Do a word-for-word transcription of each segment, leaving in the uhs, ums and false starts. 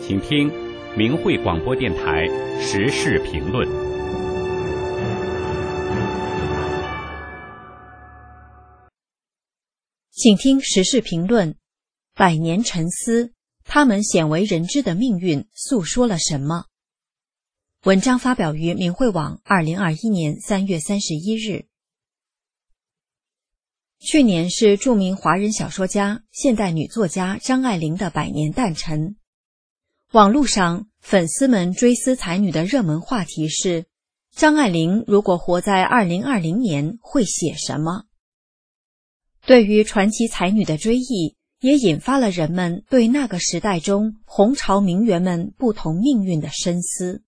请听明慧广播电台时事评论。 请听时事评论。百年沉思，他们鲜为人知的命运诉说了什么？文章发表于明慧网二零二一年三月三十一日。去年是著名华人小说家、现代女作家张爱玲的百年诞辰。网络上粉丝们追思才女的热门话题是：张爱玲如果活在二零二零年会写什么？对于传奇才女的追忆，也引发了人们对那个时代中红潮名媛们不同命运的深思。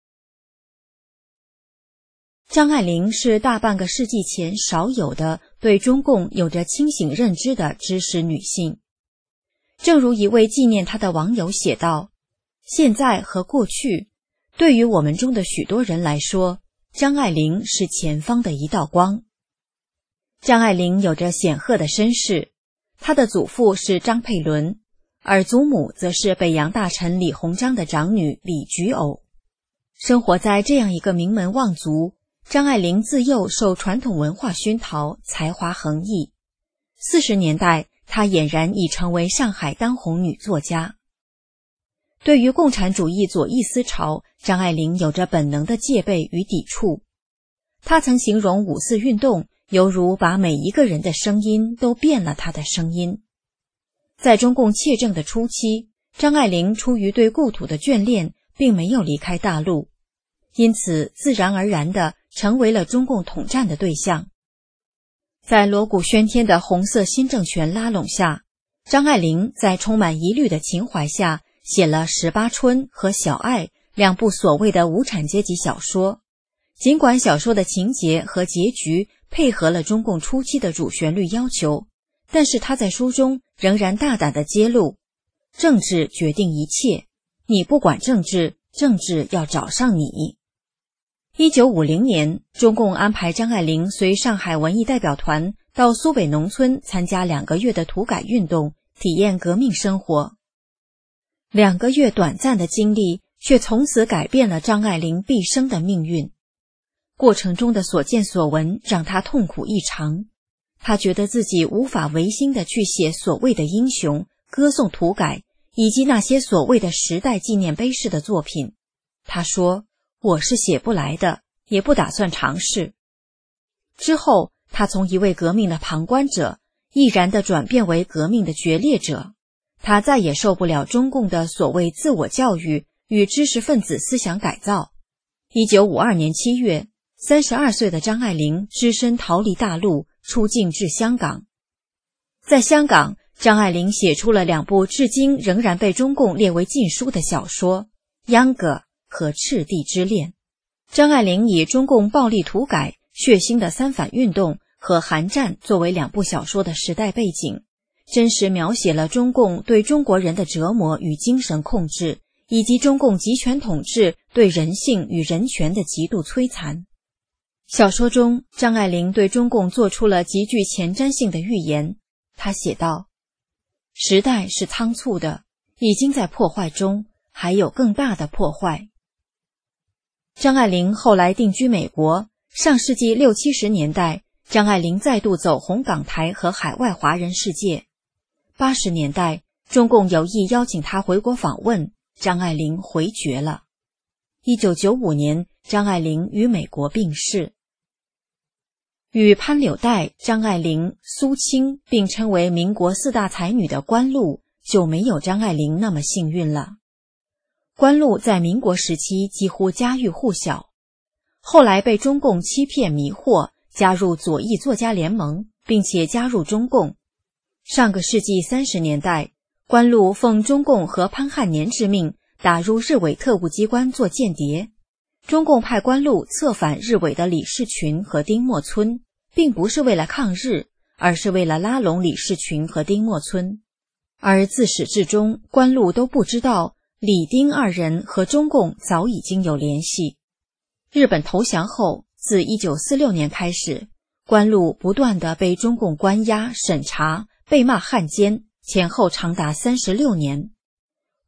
张爱玲是大半个世纪前少有的对中共有着清醒认知的知识女性。正如一位纪念她的网友写道：现在和过去，对于我们中的许多人来说，张爱玲是前方的一道光。张爱玲有着显赫的身世，她的祖父是张佩伦，而祖母则是北洋大臣李鸿章的长女李菊藕。生活在这样一个名门望族，张爱玲自幼受传统文化熏陶，才华横溢。四十年代，她俨然已成为上海当红女作家。对于共产主义左翼思潮，张爱玲有着本能的戒备与抵触。她曾形容五四运动犹如把每一个人的声音都变了他的声音。在中共窃政的初期，张爱玲出于对故土的眷恋，并没有离开大陆，因此自然而然地成为了中共统战的对象。在锣鼓喧天的红色新政权拉拢下，张爱玲在充满疑虑的情怀下写了《十八春》和《小爱》两部所谓的无产阶级小说。尽管小说的情节和结局配合了中共初期的主旋律要求，但是他在书中仍然大胆地揭露：政治决定一切，你不管政治，政治要找上你。一九五零年，中共安排张爱玲随上海文艺代表团到苏北农村参加两个月的土改运动，体验革命生活。两个月短暂的经历，却从此改变了张爱玲毕生的命运。过程中的所见所闻让她痛苦异常，她觉得自己无法违心地去写所谓的英雄，歌颂土改，以及那些所谓的时代纪念碑式的作品。她说：我是写不来的，也不打算尝试。之后，她从一位革命的旁观者，毅然地转变为革命的决裂者。她再也受不了中共的所谓自我教育与知识分子思想改造。一九五二年七月，三十二岁的张爱玲只身逃离大陆，出境至香港。在香港，张爱玲写出了两部至今仍然被中共列为禁书的小说《秧歌》和《赤地之恋》。张爱玲以中共暴力土改、血腥的三反运动和韩战作为两部小说的时代背景，真实描写了中共对中国人的折磨与精神控制，以及中共集权统治对人性与人权的极度摧残。小说中，张爱玲对中共做出了极具前瞻性的预言。她写道：时代是仓促的，已经在破坏中，还有更大的破坏。张爱玲后来定居美国，上世纪六七十年代，张爱玲再度走红港台和海外华人世界。八十年代，中共有意邀请她回国访问，张爱玲回绝了。一九九五年，张爱玲于美国病逝。与潘柳黛、张爱玲、苏青并称为民国四大才女的关露，就没有张爱玲那么幸运了。关露在民国时期几乎家喻户晓，后来被中共欺骗迷惑，加入左翼作家联盟，并且加入中共。上个世纪三十年代，关露奉中共和潘汉年之命，打入日伪特务机关做间谍。中共派关露策反日伪的李士群和丁默村，并不是为了抗日，而是为了拉拢李士群和丁默村。而自始至终，关露都不知道李丁二人和中共早已经有联系。日本投降后，自一九四六年开始，关露不断地被中共关押、审查，被骂汉奸，前后长达三十六年。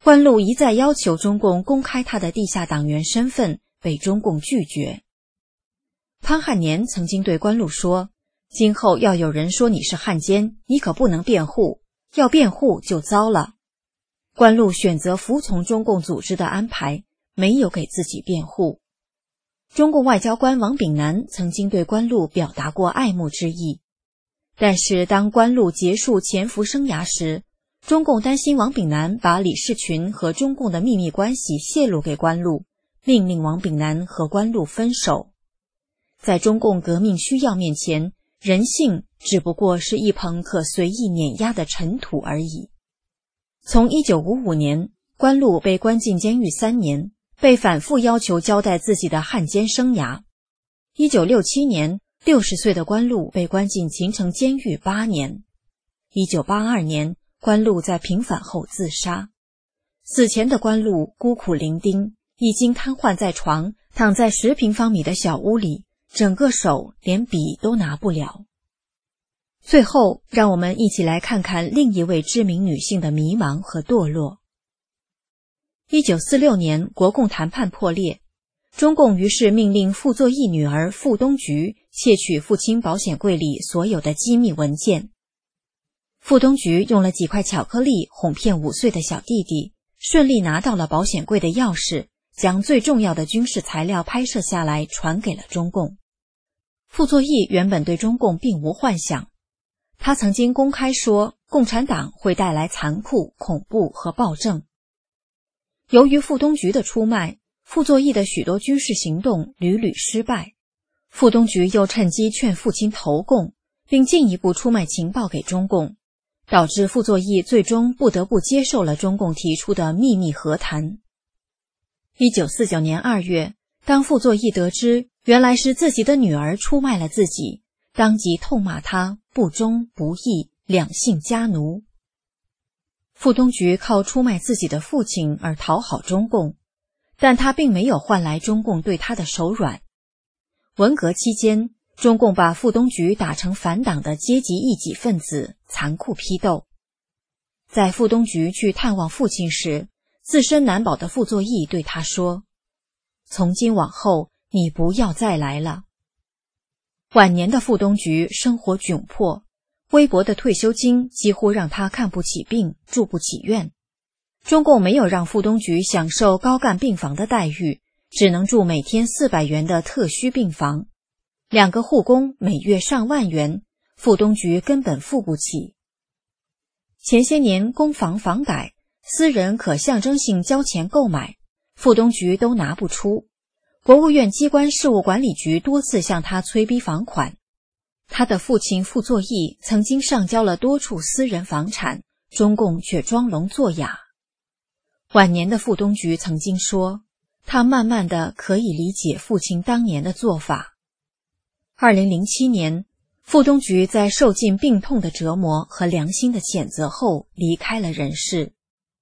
关露一再要求中共公开他的地下党员身份，被中共拒绝。潘汉年曾经对关露说，今后要有人说你是汉奸，你可不能辩护，要辩护就糟了。关露选择服从中共组织的安排，没有给自己辩护。中共外交官王炳南曾经对关露表达过爱慕之意，但是当关露结束潜伏生涯时，中共担心王炳南把李士群和中共的秘密关系泄露给关露，命令王炳南和关露分手。在中共革命需要面前，人性只不过是一捧可随意碾压的尘土而已。从一九五五年，关露被关进监狱三年，被反复要求交代自己的汉奸生涯。一九六七年，六十岁的关露被关进秦城监狱八年。一九八二年，关露在平反后自杀。死前的关露孤苦伶仃，已经瘫痪在床，躺在十平方米的小屋里，整个手连笔都拿不了。最后，让我们一起来看看另一位知名女性的迷茫和堕落。一九四六年，国共谈判破裂，中共于是命令傅作义女儿傅东菊窃取父亲保险柜里所有的机密文件。傅东菊用了几块巧克力哄骗五岁的小弟弟，顺利拿到了保险柜的钥匙，将最重要的军事材料拍摄下来传给了中共。傅作义原本对中共并无幻想，他曾经公开说共产党会带来残酷、恐怖和暴政。由于傅东菊的出卖，傅作义的许多军事行动屡屡失败。傅东菊又趁机劝父亲投共，并进一步出卖情报给中共，导致傅作义最终不得不接受了中共提出的秘密和谈。一九四九年二月，当傅作义得知原来是自己的女儿出卖了自己，当即痛骂他不忠不义，两性家奴。傅东菊靠出卖自己的父亲而讨好中共，但他并没有换来中共对他的手软。文革期间，中共把傅东菊打成反党的阶级异己分子，残酷批斗。在傅东菊去探望父亲时，自身难保的傅作义对他说：“从今往后，你不要再来了。”晚年的傅东菊生活窘迫，微薄的退休金几乎让他看不起病，住不起院。中共没有让傅东菊享受高干病房的待遇，只能住每天四百元的特需病房。两个护工每月上万元，傅东菊根本付不起。前些年公房房改，私人可象征性交钱购买，傅东菊都拿不出。国务院机关事务管理局多次向他催逼房款。他的父亲傅作义曾经上交了多处私人房产，中共却装聋作哑。晚年的傅东菊曾经说，他慢慢的可以理解父亲当年的做法。二零零七年，傅东菊在受尽病痛的折磨和良心的谴责后离开了人世。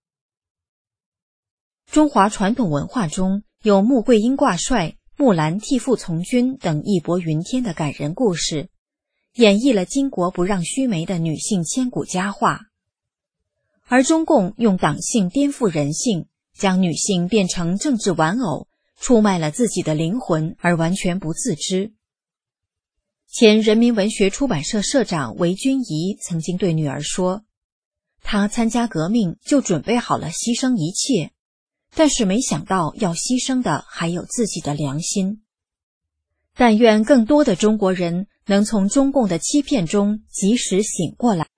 中华传统文化中有穆桂英挂帅、木兰替父从军等义薄云天的感人故事，演绎了巾帼不让须眉的女性千古佳话。而中共用党性颠覆人性，将女性变成政治玩偶，出卖了自己的灵魂而完全不自知。前人民文学出版社社长韦君仪曾经对女儿说，她参加革命就准备好了牺牲一切，但是没想到要牺牲的还有自己的良心。但愿更多的中国人能从中共的欺骗中及时醒过来。